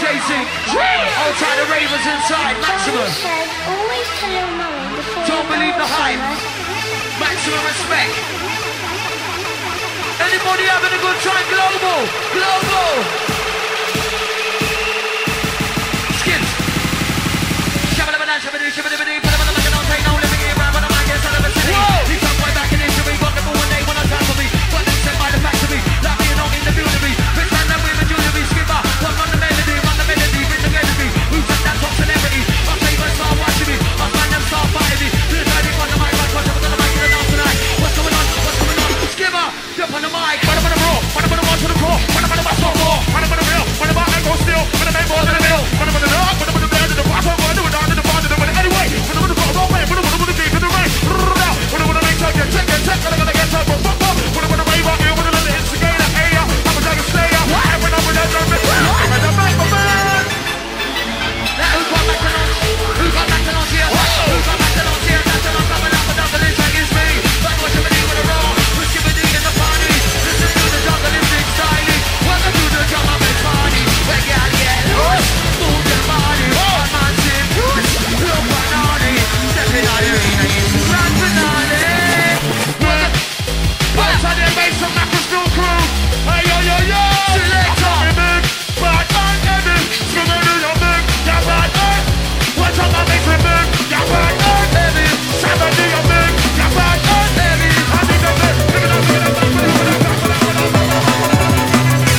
DJ Zink. Hold tight, the ravers inside. Maximum. Always tell your mum before. Don't believe the hype. Maximum respect. Anybody having a good time? Global. Global.